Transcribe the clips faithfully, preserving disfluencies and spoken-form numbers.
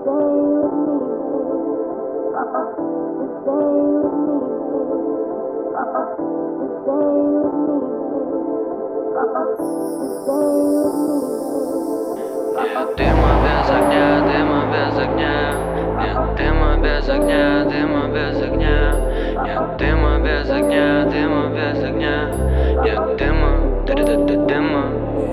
Нет дыма без огня, дыма без огня. Нет дыма без огня, дыма без огня. Нет дыма без огня, дыма без огня. Нет дыма, дыма, дыма.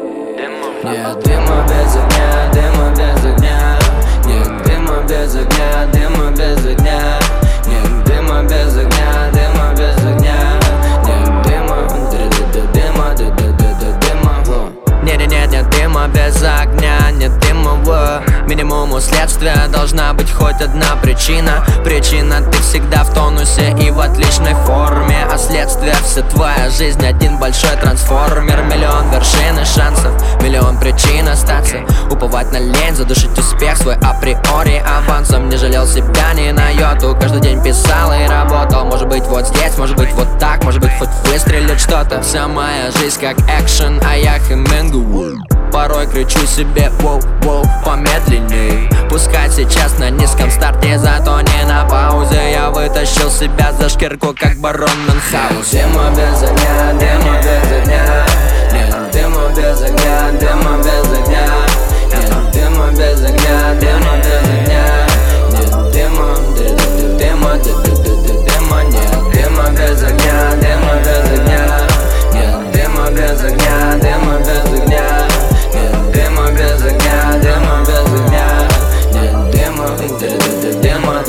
Нет дыма без огня, дыма без огня. Нет дыма без огня, дыма без огня. Нет дыма без огня, дыма без огня. Нет дыма, дыма, дыма. Нет, нет, нет дыма без огня, нет дыма в минимуму следствия. Должна быть хоть одна причина. Причина: ты всегда в тонусе и в отличной форме. А следствие: вся твоя жизнь один большой трансформер. Миллион вершин и шансов, миллион причин остаться. Уповать на лень, задушить успех свой априори авансом. Не жалел себя ни на йоту, каждый день писал и работал. Может быть вот здесь, может быть вот так, может быть хоть выстрелит что-то. Вся моя жизнь как экшен, а я Хемингуэй. Порой кричу себе воу, воу, помедленней. Пускай сейчас на низком старте, зато не на паузе. Я вытащил себя за шкирку, как барон Мюнхгаузен. Дыма без огня, дыма без огня. Нет дыма без огня, дыма без огня. Нет дыма без огня, дыма без огня. Нет дыма, дыма, дыма. Нет дыма без огня, дыма без огня. Нет дыма без огня, дыма без огня. Нет дыма без огня, дыма без огня. Нет дыма, дыма,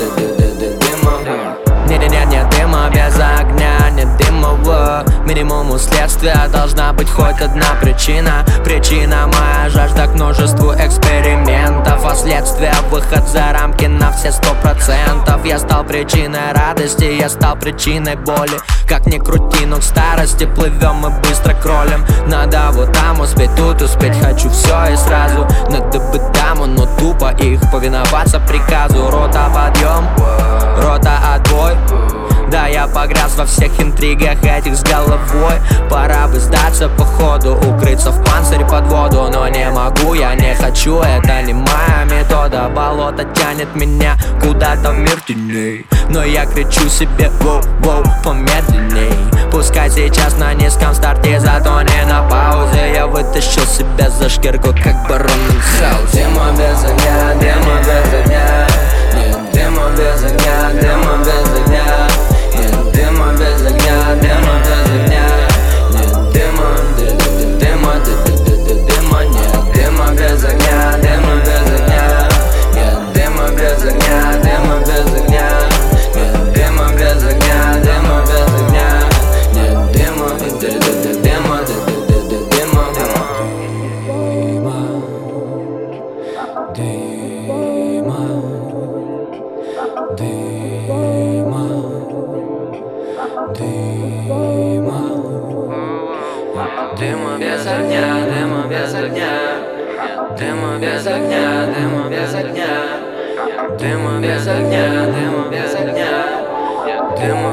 дыма. Нет, нет, нет дыма без огня, нет дыма в минимуму следствия. Должна быть хоть одна причина. Причина: моя жажда к множеству экспериментов. А следствие: выход за рамки на все сто процентов. Я стал причиной радости, я стал причиной боли. Как ни крути, но к старости плывем мы быстро кролем. Надо вот там успеть, тут успеть, хочу все и сразу. Надо быть даму, но тупо их повиноваться приказу. Рота подъем, рота отбой. Да, я погряз во всех интригах этих с головой. Пора бы сдаться по ходу, укрыться в панцире под воду. Но не могу, я не хочу, это не моя метода. Болото тянет меня куда-то в мир теней. Но я кричу себе воу, воу, помедленней. Пускай сейчас на низком старте, зато не на паузе. Я вытащил себя за шкирку, как барон Мюнхгаузен. Дыма без огня, дыма без огня. Нет дыма без огня, дыма без огня. Нет дыма без огня, дыма без огня. Нет дыма, дыма, дыма. Нет дыма без огня, дыма без огня. Нет дыма без огня, дыма без огня. Нет дыма без огня, дыма без огня. Нет дыма, дыма, дыма. Дыма, дыма, дыма. Дыма без огня, дыма без огня. Дыма без огня, дыма без огня. Дыма без огня, дыма без огня. Дыма